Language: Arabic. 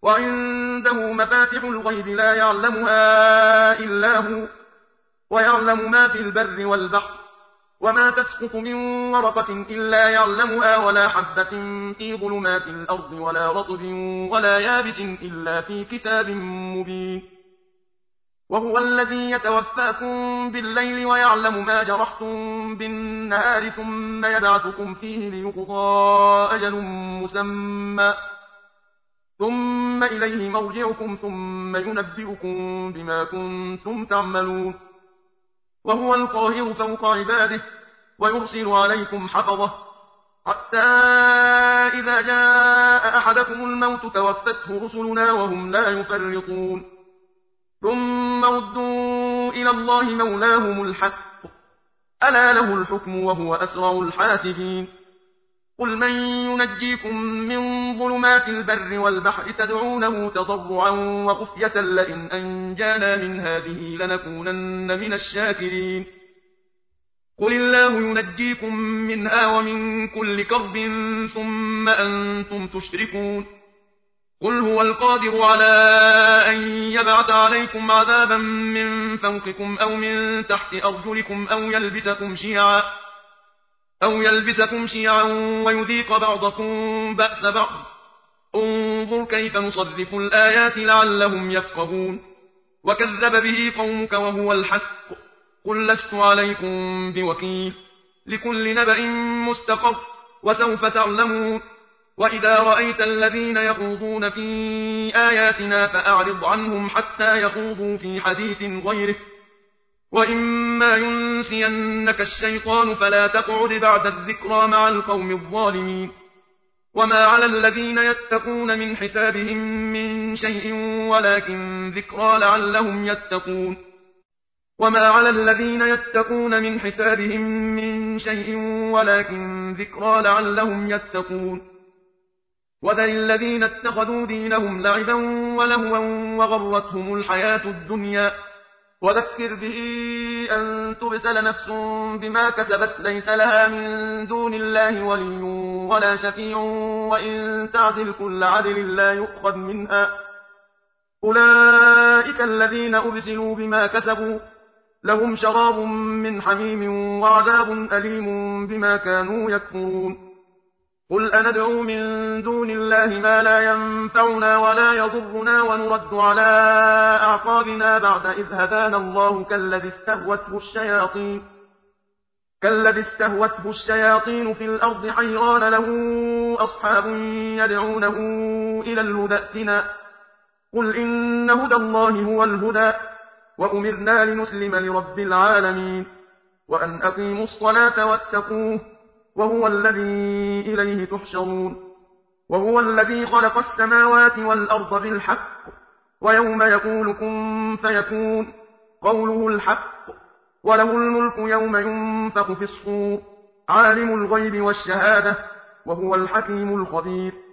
وعنده مفاتح الغيب لا يعلمها إلا هو ويعلم ما في البر والبحر وما تسقط من ورقة إلا يعلمها ولا حبة في ظلمات الأرض ولا رطب ولا يابس إلا في كتاب مبين وهو الذي يتوفاكم بالليل ويعلم ما جرحتم بالنهار ثم يبعثكم فيه ليقضى أجل مسمى ثم إليه مرجعكم ثم ينبئكم بما كنتم تعملون وهو القاهر فوق عباده ويرسل عليكم حفظه حتى إذا جاء أحدكم الموت توفته رسلنا وهم لا يفرطون ثم ردوا إلى الله مولاهم الحق ألا له الحكم وهو أسرع الحاسبين قل من ينجيكم من ظلمات البر والبحر تدعونه تضرعا وخفية لئن أنجانا من هذه لنكونن من الشاكرين قل الله ينجيكم منها ومن كل كرب ثم أنتم تشركون قل هو القادر على أن يبعث عليكم عذابا من فوقكم أو من تحت أرجلكم أو يلبسكم شيعا ويذيق بعضكم بأس بعض انظر كيف نصرف الآيات لعلهم يفقهون وكذب به قومك وهو الحق قل لست عليكم بوكيل لكل نبأ مستقر وسوف تعلمون وإذا رأيت الذين يخوضون في آياتنا فأعرض عنهم حتى يخوضوا في حديث غيره وإما ينسينك الشيطان فلا تقعد بعد الذكرى مع القوم الظالمين وما على الذين يتقون من حسابهم من شيء ولكن ذكرى لعلهم يتقون وما على الذين يتقون من حسابهم من شيء ولكن ذكرى لعلهم يتقون وذل الذين اتخذوا دينهم لعبا ولهوا وغرتهم الحياة الدنيا وذكر به أن تبسل نفس بما كسبت ليس لها من دون الله ولي ولا شفيع وإن تعدل كل عدل لا يؤخذ منها أولئك الذين أبسلوا بما كسبوا لهم شراب من حميم وعذاب أليم بما كانوا يكفرون قل أندعو من دون الله ما لا ينفعنا ولا يضرنا ونرد على أعقابنا بعد إذ هدانا الله كالذي استهوته الشياطين في الأرض حيران له أصحاب يدعونه إلى الهدى ائتنا قل إن هدى الله هو الهدى وأمرنا لنسلم لرب العالمين وأن أقيموا الصلاة واتقوه وهو الذي إليه تحشرون وهو الذي خلق السماوات والأرض بالحق ويوم يقول كن فيكون قوله الحق وله الملك يوم ينفخ في الصور عالم الغيب والشهادة وهو الحكيم الخبير